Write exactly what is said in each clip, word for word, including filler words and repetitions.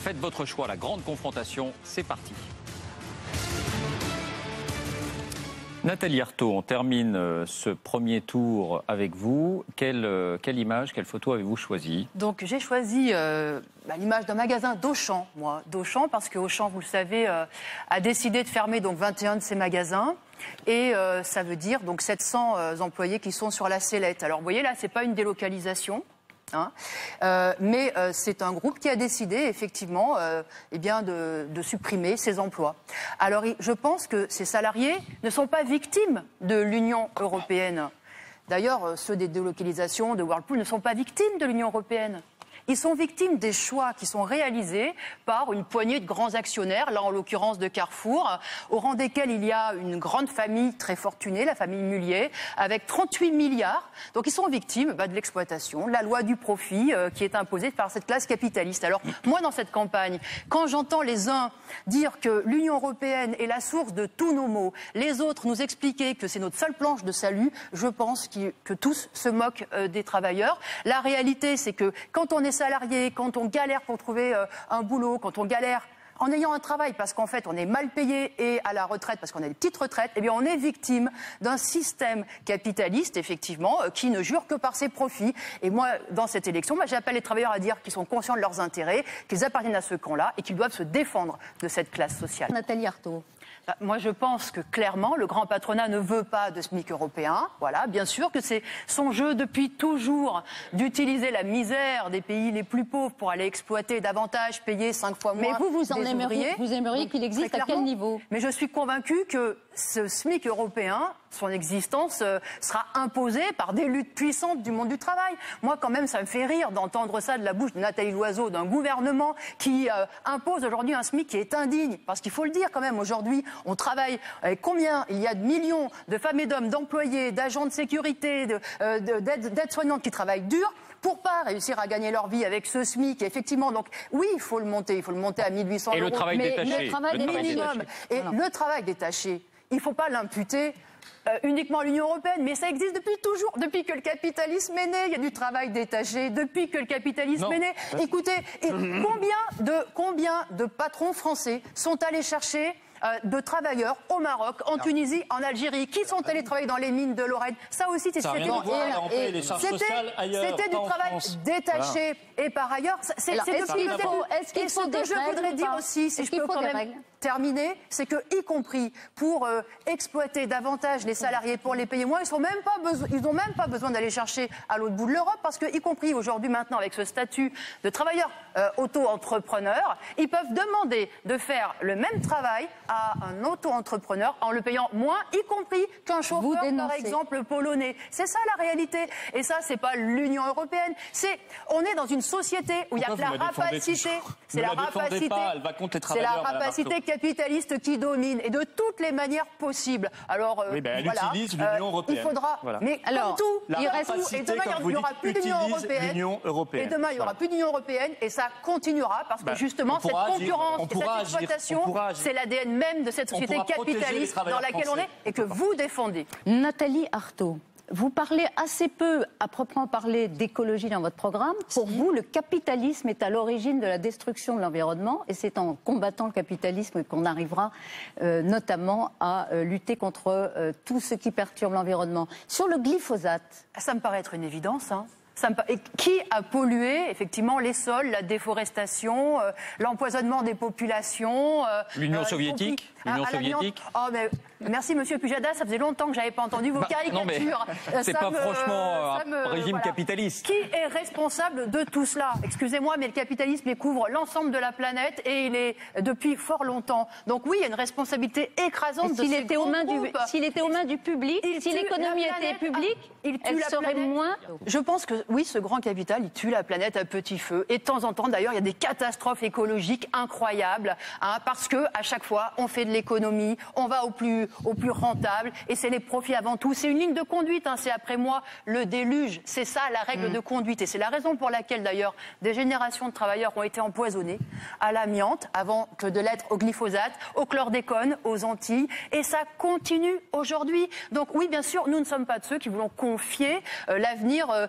Faites votre choix, la grande confrontation, c'est parti. Nathalie Arthaud, on termine ce premier tour avec vous. Quelle, quelle image, quelle photo avez-vous choisi? Donc j'ai choisi euh, bah, l'image d'un magasin d'Auchan, moi. D'Auchan, parce que Auchan, vous le savez, euh, a décidé de fermer donc vingt et un de ses magasins. Et euh, ça veut dire donc sept cents euh, employés qui sont sur la sellette. Alors vous voyez là, c'est pas une délocalisation. Hein. Euh, mais euh, c'est un groupe qui a décidé effectivement euh, eh bien de, de supprimer ces emplois. Alors je pense que ces salariés ne sont pas victimes de l'Union européenne. D'ailleurs, ceux des délocalisations de Whirlpool ne sont pas victimes de l'Union européenne. Ils sont victimes des choix qui sont réalisés par une poignée de grands actionnaires, là en l'occurrence de Carrefour, au rang desquels il y a une grande famille très fortunée, la famille Mullier, avec trente-huit milliards. Donc ils sont victimes bah, de l'exploitation, de la loi du profit euh, qui est imposée par cette classe capitaliste. Alors moi dans cette campagne, quand j'entends les uns dire que l'Union européenne est la source de tous nos maux, les autres nous expliquer que c'est notre seule planche de salut, je pense que, que tous se moquent euh, des travailleurs. La réalité c'est que quand on est salariés, quand on galère pour trouver euh, un boulot, quand on galère en ayant un travail parce qu'en fait on est mal payé et à la retraite parce qu'on a des petites retraites, eh bien on est victime d'un système capitaliste effectivement euh, qui ne jure que par ses profits. Et moi dans cette élection, bah, j'appelle les travailleurs à dire qu'ils sont conscients de leurs intérêts, qu'ils appartiennent à ce camp-là et qu'ils doivent se défendre de cette classe sociale. Nathalie Arthaud. Bah, moi, je pense que clairement, le grand patronat ne veut pas de SMIC européen. Voilà, bien sûr que c'est son jeu depuis toujours d'utiliser la misère des pays les plus pauvres pour aller exploiter davantage, payer cinq fois moins. Mais vous, vous en des aimeriez, vous aimeriez qu'il existe à quel niveau? Mais je suis convaincue que ce SMIC européen, son existence euh, sera imposée par des luttes puissantes du monde du travail. Moi, quand même, ça me fait rire d'entendre ça de la bouche de Nathalie Loiseau, d'un gouvernement qui euh, impose aujourd'hui un SMIC qui est indigne. Parce qu'il faut le dire quand même, aujourd'hui, on travaille avec combien il y a de millions de femmes et d'hommes, d'employés, d'agents de sécurité, de, euh, de, d'aide, d'aides-soignantes qui travaillent dur pour pas réussir à gagner leur vie avec ce SMIC. Effectivement, donc oui, il faut le monter, il faut le monter à mille huit cents euros. Et le travail mais détaché. le travail le travail minimum. détaché. Et voilà. le travail détaché, il ne faut pas l'imputer Euh, uniquement à l'Union européenne, mais ça existe depuis toujours, depuis que le capitalisme est né, il y a du travail détaché, depuis que le capitalisme Non. est né. Écoutez, et combien de, combien de patrons français sont allés chercher euh, de travailleurs au Maroc, en non. Tunisie, en Algérie, qui sont allés travailler dans les mines de Lorraine? Ça aussi, c'est c'était c'était du travail France. détaché. Voilà. Et par ailleurs, c'est est-ce qu'il faut, est-ce qu'il faut ce des que je règles voudrais dire aussi, si je peux quand même terminer, c'est que, y compris pour euh, exploiter davantage les salariés, pour les payer moins, ils n'ont même pas besoin, ils ont même pas besoin d'aller chercher à l'autre bout de l'Europe, parce que, y compris aujourd'hui maintenant avec ce statut de travailleur euh, auto-entrepreneur, ils peuvent demander de faire le même travail à un auto-entrepreneur en le payant moins, y compris qu'un chauffeur, par exemple, polonais. C'est ça la réalité. Et ça, c'est pas l'Union européenne. C'est, on est dans une société où il y a que la rapacité. C'est la rapacité. C'est la rapacité capitaliste qui domine et de toutes les manières possibles. Alors, euh, oui, ben elle voilà, utilise l'Union euh, européenne. Il faudra. Voilà. Mais alors, comme tout, la il reste tout. Et demain, il n'y aura plus d'Union européenne. européenne. Et demain, il n'y aura voilà. plus d'Union européenne et ça continuera parce que ben, justement, cette concurrence agir, et cette exploitation, c'est l'A D N même de cette société capitaliste dans laquelle français. on est et que vous défendez. Nathalie Arthaud. Vous parlez assez peu, à proprement parler, d'écologie dans votre programme. Pour vous, le capitalisme est à l'origine de la destruction de l'environnement et c'est en combattant le capitalisme qu'on arrivera euh, notamment à euh, lutter contre euh, tout ce qui perturbe l'environnement. Sur le glyphosate... Ça me paraît être une évidence, hein. Ça me... Et qui a pollué effectivement les sols, la déforestation, euh, l'empoisonnement des populations euh, L'Union euh, soviétique, l'Union soviétique. Oh, mais merci Monsieur Pujadas, ça faisait longtemps que j'avais pas entendu vos bah, caricatures. C'est pas me, franchement un me, régime voilà. capitaliste. Qui est responsable de tout cela? Excusez-moi, mais le capitalisme il couvre l'ensemble de la planète et il est depuis fort longtemps. Donc oui, il y a une responsabilité écrasante de s'il ces était aux mains du, S'il était aux mains du public, il si l'économie était publique, il elle serait planète. moins... Je pense que oui, ce grand capital, il tue la planète à petit feu. Et de temps en temps, d'ailleurs, il y a des catastrophes écologiques incroyables, hein, parce que à chaque fois, on fait de l'économie, on va au plus, au plus rentable, et c'est les profits avant tout. C'est une ligne de conduite, hein, c'est après moi le déluge. C'est ça la règle mmh. de conduite. Et c'est la raison pour laquelle, d'ailleurs, des générations de travailleurs ont été empoisonnés à l'amiante, avant que de l'être au glyphosate, au chlordécone, aux Antilles. Et ça continue aujourd'hui. Donc oui, bien sûr, nous ne sommes pas de ceux qui voulons confier euh, l'avenir euh, de,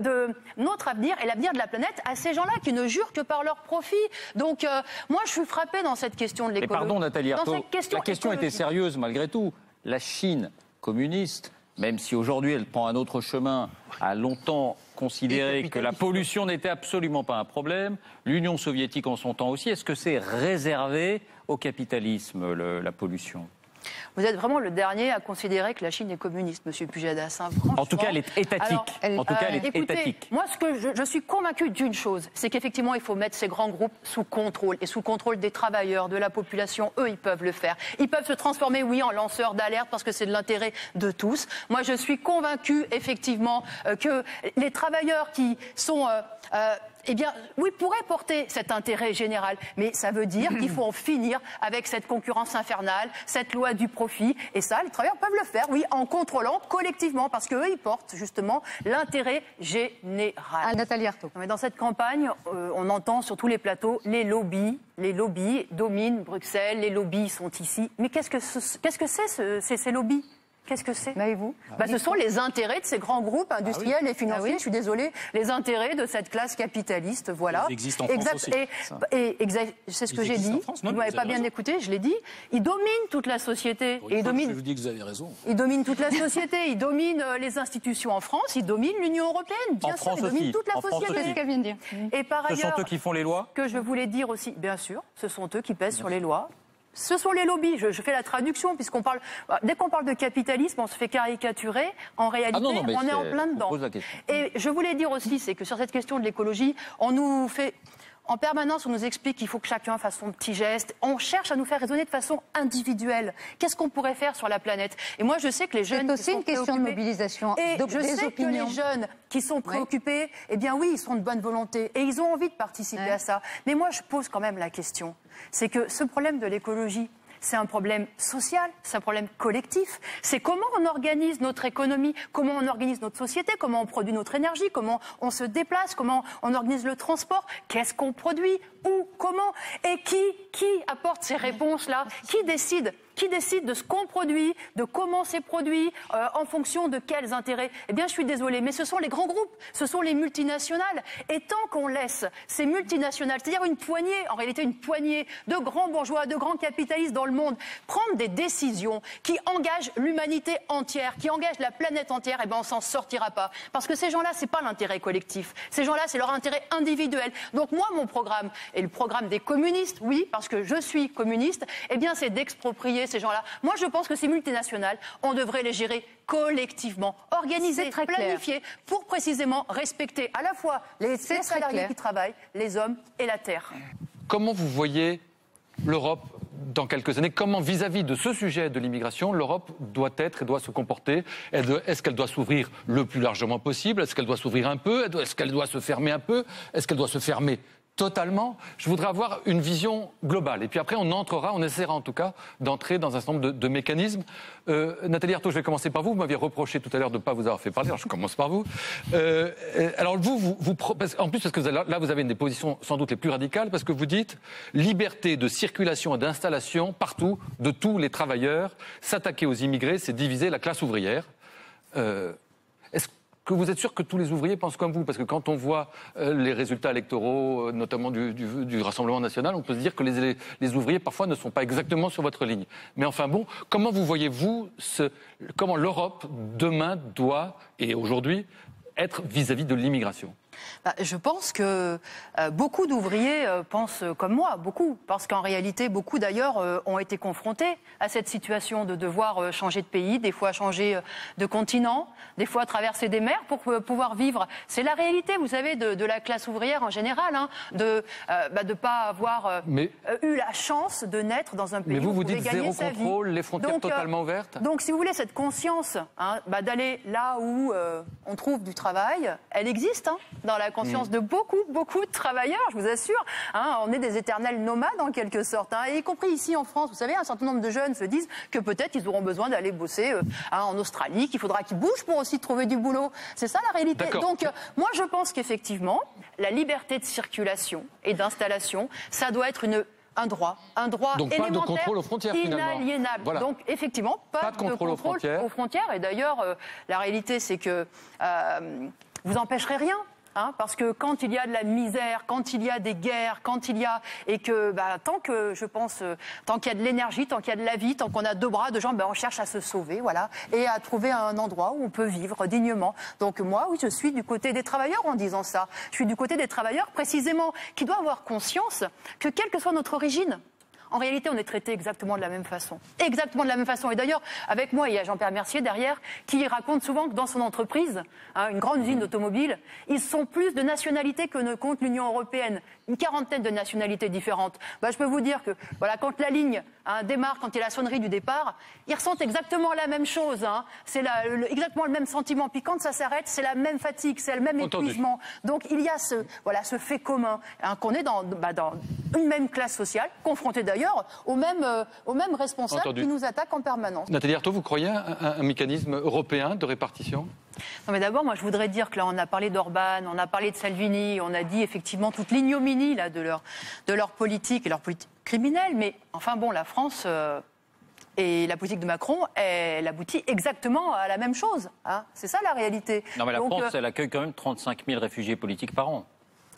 de notre avenir et l'avenir de la planète à ces gens-là qui ne jurent que par leur profit. Donc, euh, moi, je suis frappée dans cette question de l'écologie. Mais pardon, Nathalie Arthaud, question la question était sérieuse malgré tout. La Chine communiste, même si aujourd'hui elle prend un autre chemin, a longtemps considéré que la pollution n'était absolument pas un problème. L'Union soviétique en son temps aussi. Est-ce que c'est réservé au capitalisme, le, la pollution ? Vous êtes vraiment le dernier à considérer que la Chine est communiste, Monsieur Pujadas. Hein, en tout cas, elle est étatique. Alors, elle, en tout euh, cas, elle est écoutez, étatique. Moi, ce que je, je suis convaincue d'une chose, c'est qu'effectivement, il faut mettre ces grands groupes sous contrôle et sous contrôle des travailleurs, de la population. Eux, ils peuvent le faire. Ils peuvent se transformer, oui, en lanceurs d'alerte parce que c'est de l'intérêt de tous. Moi, je suis convaincue, effectivement, euh, que les travailleurs qui sont euh, euh, eh bien, oui, pourrait porter cet intérêt général, mais ça veut dire qu'il faut en finir avec cette concurrence infernale, cette loi du profit, et ça, les travailleurs peuvent le faire, oui, en contrôlant collectivement, parce qu'eux, ils portent justement l'intérêt général. Ah, Nathalie Arthaud. Mais dans cette campagne, euh, on entend sur tous les plateaux les lobbies, les lobbies dominent Bruxelles, les lobbies sont ici. Mais qu'est-ce que ce, qu'est-ce que c'est ce, ces, ces lobbies ? Qu'est-ce que c'est ? Mais vous bah, Ce sont les intérêts de ces grands groupes industriels ah oui. et financiers, ah oui. je suis désolée, les intérêts de cette classe capitaliste, voilà. Ils existent en France exact, aussi. Et, et exact, c'est ce Ils que j'ai dit, vous ne m'avez pas bien raison. écouté, je l'ai dit, ils dominent toute la société. Oui, et ils dominent, je vous dis que vous avez raison. Ils dominent toute la société, ils dominent les institutions en France, ils dominent l'Union européenne, bien en sûr, France ils dominent aussi. toute la en société. C'est ce qu'elle vient de dire. Et par ce ailleurs, sont eux qui font les lois ? que je voulais dire aussi, bien sûr, ce sont eux qui pèsent sur les lois. Ce sont les lobbies. Je, je fais la traduction puisqu'on parle. Dès qu'on parle de capitalisme, on se fait caricaturer. En réalité, ah non, non, on est, est en plein dedans. Et je voulais dire aussi, c'est que sur cette question de l'écologie, on nous fait. En permanence, on nous explique qu'il faut que chacun fasse son petit geste. On cherche à nous faire raisonner de façon individuelle. Qu'est-ce qu'on pourrait faire sur la planète ? Et moi, je sais que les jeunes. C'est aussi une question de mobilisation. Et de, je des sais opinions. que les jeunes qui sont préoccupés, oui. eh bien oui, ils sont de bonne volonté et ils ont envie de participer ouais. à ça. Mais moi, je pose quand même la question. C'est que ce problème de l'écologie, c'est un problème social, c'est un problème collectif. C'est comment on organise notre économie, comment on organise notre société, comment on produit notre énergie, comment on se déplace, comment on organise le transport, qu'est-ce qu'on produit, où, comment, et qui, qui apporte ces réponses-là, qui décide Qui décide de ce qu'on produit, de comment c'est produit, euh, en fonction de quels intérêts ? Eh bien, je suis désolée, mais ce sont les grands groupes, ce sont les multinationales. Et tant qu'on laisse ces multinationales, c'est-à-dire une poignée, en réalité une poignée de grands bourgeois, de grands capitalistes dans le monde, prendre des décisions qui engagent l'humanité entière, qui engagent la planète entière, eh bien, on s'en sortira pas. Parce que ces gens-là, c'est pas l'intérêt collectif. Ces gens-là, c'est leur intérêt individuel. Donc moi, mon programme, et le programme des communistes, oui, parce que je suis communiste, eh bien, c'est d'exproprier ces gens-là. Moi, je pense que ces multinationales, on devrait les gérer collectivement, organisées, planifiées, clair. pour précisément respecter à la fois les, les salariés clair. qui travaillent, les hommes et la terre. Comment vous voyez l'Europe dans quelques années? Comment, vis-à-vis de ce sujet de l'immigration, l'Europe doit être et doit se comporter? Est-ce qu'elle doit s'ouvrir le plus largement possible? Est-ce qu'elle doit s'ouvrir un peu? Est-ce qu'elle doit se fermer un peu? Est-ce qu'elle doit se fermer totalement? Je voudrais avoir une vision globale. Et puis après, on entrera, on essaiera en tout cas d'entrer dans un certain nombre de, de mécanismes. Euh, Nathalie Arthaud, je vais commencer par vous. Vous m'aviez reproché tout à l'heure de ne pas vous avoir fait parler. Alors je commence par vous. Euh, alors vous, vous, vous en plus, parce que là, vous avez une des positions sans doute les plus radicales, parce que vous dites liberté de circulation et d'installation partout de tous les travailleurs. S'attaquer aux immigrés, c'est diviser la classe ouvrière. Euh, est-ce que vous êtes sûr que tous les ouvriers pensent comme vous? Parce que quand on voit euh, les résultats électoraux, euh, notamment du, du, du Rassemblement national, on peut se dire que les, les, les ouvriers, parfois, ne sont pas exactement sur votre ligne. Mais enfin bon, comment vous voyez-vous, ce, comment l'Europe, demain, doit, et aujourd'hui, être vis-à-vis de l'immigration? Bah, je pense que euh, beaucoup d'ouvriers euh, pensent comme moi, beaucoup, parce qu'en réalité, beaucoup d'ailleurs euh, ont été confrontés à cette situation de devoir euh, changer de pays, des fois changer euh, de continent, des fois traverser des mers pour euh, pouvoir vivre. C'est la réalité, vous savez, de, de la classe ouvrière en général, hein, de ne bah, pas avoir euh, Mais... euh, eu la chance de naître dans un pays. Mais vous, où vous vous dites zéro contrôle, vie. les frontières donc, totalement euh, ouvertes. Donc, si vous voulez, cette conscience hein, bah, d'aller là où euh, on trouve du travail, elle existe. Hein, dans la conscience mmh. de beaucoup, beaucoup de travailleurs, je vous assure. Hein, on est des éternels nomades, en quelque sorte. Hein, et y compris ici en France, vous savez, un certain nombre de jeunes se disent que peut-être ils auront besoin d'aller bosser euh, hein, en Australie, qu'il faudra qu'ils bougent pour aussi trouver du boulot. C'est ça la réalité. Donc, euh, moi, je pense qu'effectivement, la liberté de circulation et d'installation, ça doit être une... un droit, un droit Donc élémentaire, pas de contrôle aux frontières, inaliénable. Voilà. Donc effectivement, pas, pas de contrôle, de contrôle aux frontières. Aux frontières. Et d'ailleurs, euh, la réalité, c'est que euh, vous empêcherez rien. Hein, parce que quand il y a de la misère, quand il y a des guerres, quand il y a et que bah, tant que je pense, euh, tant qu'il y a de l'énergie, tant qu'il y a de la vie, tant qu'on a deux bras, deux jambes, ben, on cherche à se sauver, voilà, et à trouver un endroit où on peut vivre dignement. Donc moi, oui, je suis du côté des travailleurs en disant ça. Je suis du côté des travailleurs précisément qui doivent avoir conscience que quelle que soit notre origine. En réalité, on est traité exactement de la même façon. Exactement de la même façon. Et d'ailleurs, avec moi, il y a Jean-Pierre Mercier derrière, qui raconte souvent que dans son entreprise, hein, une grande usine d'automobile, ils sont plus de nationalités que ne compte l'Union européenne. Une quarantaine de nationalités différentes. Bah, je peux vous dire que voilà, quand la ligne hein, démarre, quand il y a la sonnerie du départ, ils ressentent exactement la même chose. Hein. C'est la, le, exactement le même sentiment. Puis quand ça s'arrête, c'est la même fatigue, c'est le même Entendu. épuisement. Donc il y a ce, voilà, ce fait commun, hein, qu'on est dans, bah, dans une même classe sociale, confrontée d'ailleurs aux mêmes, euh, aux mêmes responsables Entendu. qui nous attaquent en permanence. Nathalie Arthaud, vous croyez à un, un mécanisme européen de répartition ? Non mais d'abord, moi je voudrais dire que là on a parlé d'Orban, on a parlé de Salvini, on a dit effectivement toute l'ignominie là de leur, de leur politique et leur politique criminelle, mais enfin bon, la France euh, et la politique de Macron, elle aboutit exactement à la même chose. Hein. C'est ça la réalité. Non mais la Donc, France, euh, elle accueille quand même trente-cinq mille réfugiés politiques par an.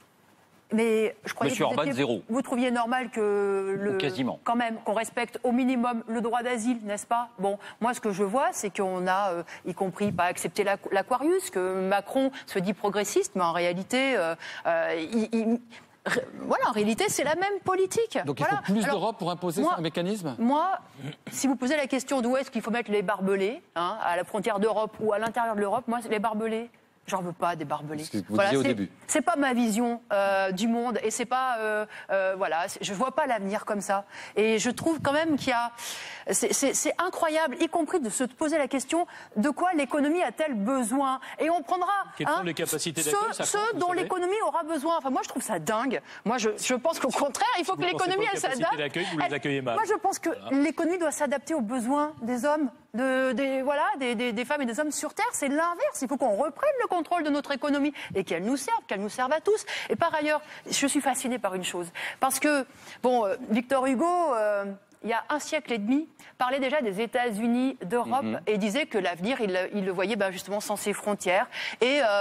Mais je croyais Monsieur que vous, Orban, étiez, zéro. vous trouviez normal que le, quasiment. quand même qu'on respecte au minimum le droit d'asile, n'est-ce pas? Bon, moi ce que je vois, c'est qu'on a, euh, y compris pas accepté l'Aquarius, que Macron se dit progressiste, mais en réalité, euh, euh, il, il, voilà, en réalité, c'est la même politique. Donc voilà. il faut plus Alors, d'Europe pour imposer moi, un mécanisme ? Moi, si vous posez la question d'où est-ce qu'il faut mettre les barbelés, hein, à la frontière d'Europe ou à l'intérieur de l'Europe, moi, les barbelés. J'en veux pas des barbelés. C'est ce que vous disiez au début. C'est pas ma vision euh, du monde et c'est pas euh, euh, voilà, je vois pas l'avenir comme ça. Et je trouve quand même qu'il y a, c'est incroyable, y compris de se poser la question de quoi l'économie a-t-elle besoin. Et on prendra Quelles hein, sont les capacités ceux, d'accueil, ça ceux compte, vous dont savez l'économie aura besoin. Enfin moi je trouve ça dingue. Moi je, je pense qu'au contraire il faut Vous que pensez l'économie pas aux elle capacités s'adapte. d'accueil, vous les accueillez mal. Moi je pense que Voilà. l'économie doit s'adapter aux besoins des hommes. De, des, voilà, des, des, des femmes et des hommes sur Terre, c'est l'inverse. Il faut qu'on reprenne le contrôle de notre économie et qu'elle nous serve, qu'elle nous serve à tous. Et par ailleurs, je suis fascinée par une chose. Parce que, bon, euh, Victor Hugo, euh, il y a un siècle et demi, parlait déjà des États-Unis d'Europe mm-hmm. et disait que l'avenir, il, il le voyait ben, justement sans ses frontières. Et euh,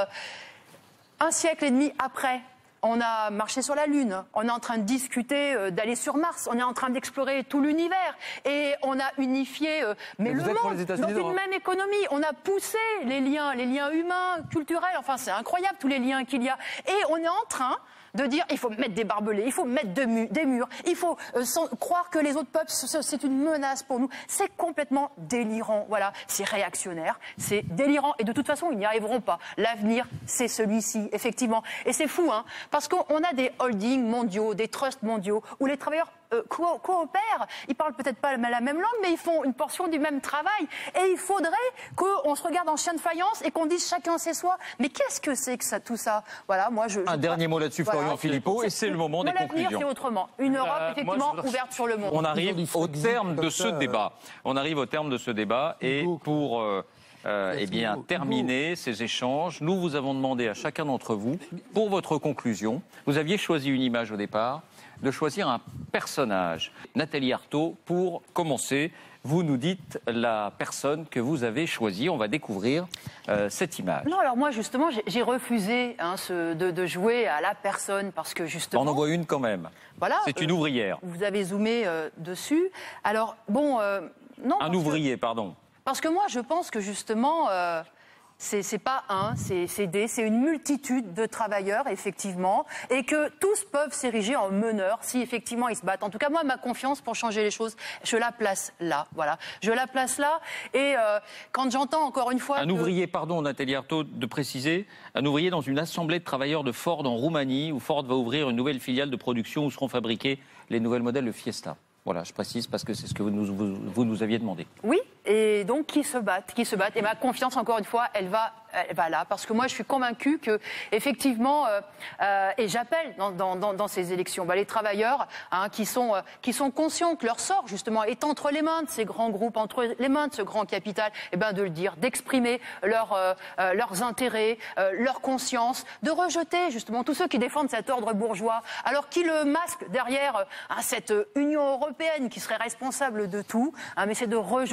un siècle et demi après, on a marché sur la Lune, on est en train de discuter euh, d'aller sur Mars, on est en train d'explorer tout l'univers et on a unifié euh, mais Mais le vous êtes pour les monde États-Unis dans une d'Europe. même économie. On a poussé les liens, les liens humains, culturels, enfin c'est incroyable tous les liens qu'il y a. Et on est en train de dire il faut mettre des barbelés, il faut mettre de mu des murs, il faut euh, sans, croire que les autres peuples, c'est une menace pour nous. C'est complètement délirant. Voilà, c'est réactionnaire, c'est délirant. Et de toute façon, ils n'y arriveront pas. L'avenir, c'est celui-ci, effectivement. Et c'est fou, hein, parce qu'on a des holdings mondiaux, des trusts mondiaux, où les travailleurs Euh, co coopèrent, ils parlent peut-être pas la même langue, mais ils font une portion du même travail. Et il faudrait qu'on se regarde en chien de faïence et qu'on dise chacun c'est soi. Mais qu'est-ce que c'est que ça, tout ça? Voilà, moi je. Un je dernier crois... mot là-dessus, voilà, Florian Philippot, et c'est le moment des L'avenir, conclusions. c'est autrement. Une Europe Euh, effectivement moi, je voudrais... ouverte sur le monde. On arrive au terme de comme ce ça, débat. On arrive au terme de ce débat et Hugo. pour euh, euh, eh bien, Hugo. terminer ces échanges, nous vous avons demandé à chacun d'entre vous, pour votre conclusion, vous aviez choisi une image au départ, de choisir un personnage. Nathalie Arthaud, pour commencer, vous nous dites la personne que vous avez choisie. On va découvrir euh, cette image. Non, alors moi justement, j'ai refusé hein, ce, de, de jouer à la personne parce que justement. On en voit une quand même. Voilà. C'est une euh, ouvrière. Vous avez zoomé euh, dessus. Alors bon, euh, non. Un ouvrier, que, pardon. Parce que moi, je pense que justement. Euh, C'est pas un, c'est des, c'est une multitude de travailleurs, effectivement, et que tous peuvent s'ériger en meneurs si, effectivement, ils se battent. En tout cas, moi, ma confiance pour changer les choses, je la place là, voilà. Je la place là, et euh, quand j'entends encore une fois... Un que... ouvrier, pardon, Nathalie Arthaud, de préciser, un ouvrier dans une assemblée de travailleurs de Ford en Roumanie, où Ford va ouvrir une nouvelle filiale de production où seront fabriqués les nouvelles modèles de Fiesta. Voilà, je précise parce que c'est ce que vous nous, vous, vous nous aviez demandé. Oui, et donc qui se battent, qui se battent. Et ma confiance, encore une fois, elle va, elle va là, parce que moi, je suis convaincue que, effectivement, euh, euh, et j'appelle dans, dans, dans, dans ces élections, bah, les travailleurs hein, qui sont, euh, qui sont conscients que leur sort, justement, est entre les mains de ces grands groupes, entre les mains de ce grand capital, et ben de le dire, d'exprimer leur, euh, euh, leurs intérêts, euh, leur conscience, de rejeter justement tous ceux qui défendent cet ordre bourgeois, alors qui le masquent derrière euh, cette Union européenne qui serait responsable de tout, hein, mais c'est de rejeter cette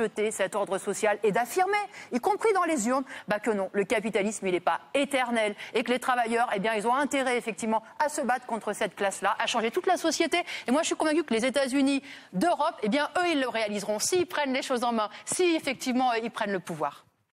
cet ordre social et d'affirmer, y compris dans les urnes, bah que non, le capitalisme, il n'est pas éternel et que les travailleurs, eh bien, ils ont intérêt effectivement à se battre contre cette classe-là, à changer toute la société. Et moi, je suis convaincue que les États-Unis d'Europe, eh bien, eux, ils le réaliseront s'ils prennent les choses en main, si effectivement ils prennent le pouvoir.